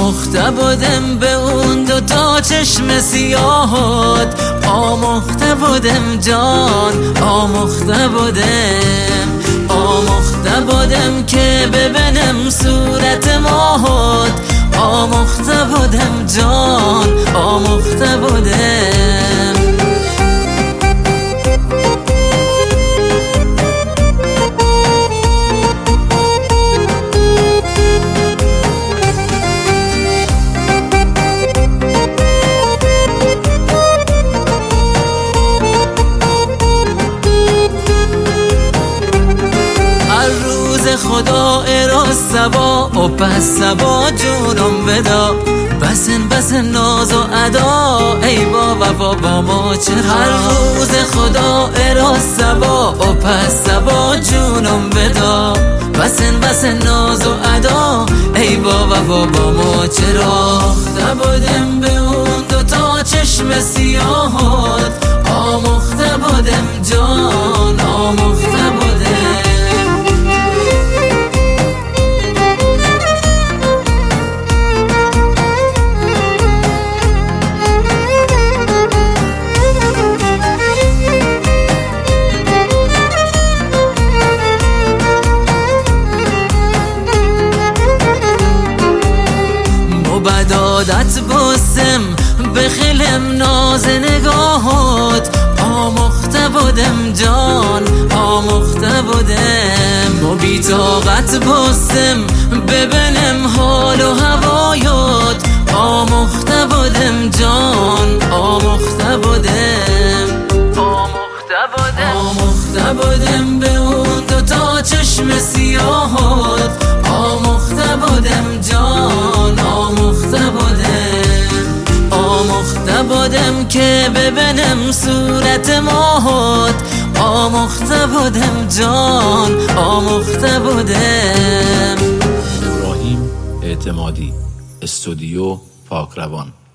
آموخته بودم به اون دوتا چشم سیاهت، آموخته بودم جان، آموخته بودم که ببینم صورت ماهت، آموخته بودم جان، آموخته بودم. خدا اراز سبا و پس سبا جونم بدا، بسن ناز و ادا ای با وفا با ما چرا. هر روز خدا اراز سبا و پس سبا جونم بدا، بسن ناز و ادا ای با وفا با ما چرا. آموخته بودم به اون دوتا چشم سیاهت، آموخته بودم جان، آموخته بودم. بدادت بستم به خیلم ناز نگاهت، آموخته بودم جان، آموخته بودم. و بی طاقت بستم ببینم حال و هوایت، آموخته بودم جان، آموخته بودم. آموخته بودم به اون دوتا چشم سیاهت، آموخته بودم جان، آموخته بودم که ببینم صورت ماهت، آموخته بودم جان، آموخته بودم. ابراهیم اعتمادی، استودیو پاکروان.